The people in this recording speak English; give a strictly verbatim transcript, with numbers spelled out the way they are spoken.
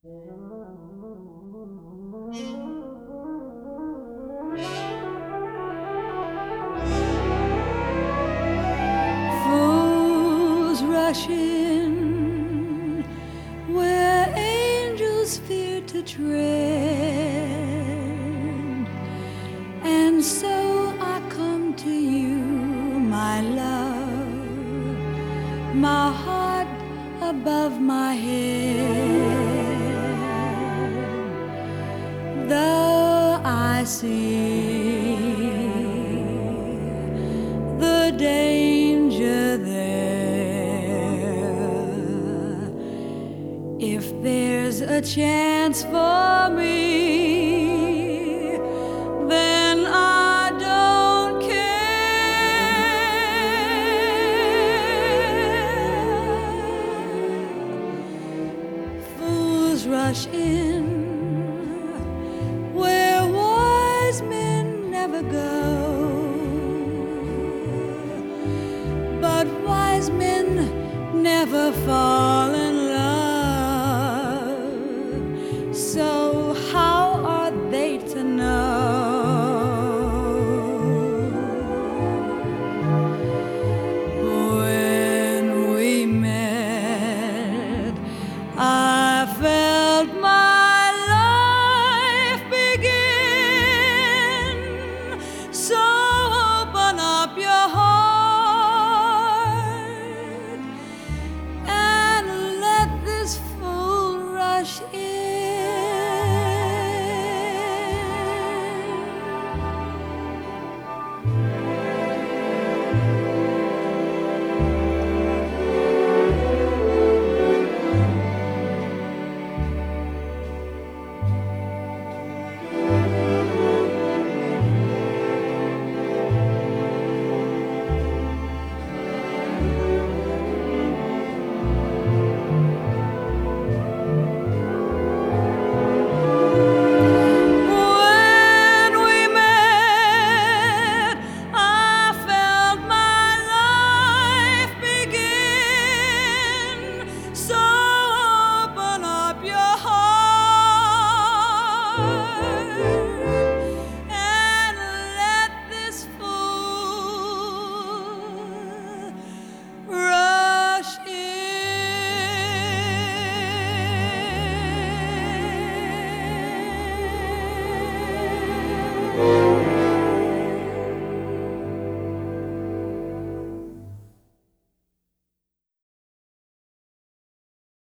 Fools rush in where angels fear to tread, and so I come to you, my love, my heart above my head. Though I see the danger there, if there's a chance for me, then I don't care. Fools rush in where wise men never go, but wise men never fall in love. So how are they to know? When we met, I felt